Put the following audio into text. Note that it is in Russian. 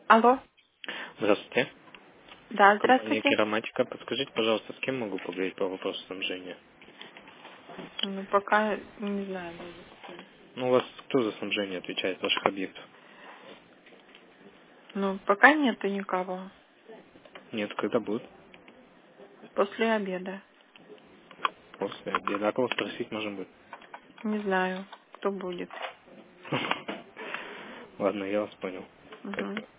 Алло. Здравствуйте. Да, Компания здравствуйте. Кераматика. Подскажите, пожалуйста, с кем могу поговорить по вопросу снабжения? Ну, пока не знаю даже. Ну, у вас кто за снабжение отвечает ваших объектов? Ну, пока нету никого. Нет, когда будет? После обеда. После обеда. А кого спросить можно будет? Не знаю, кто будет. Ладно, я вас понял. Угу. Спасибо.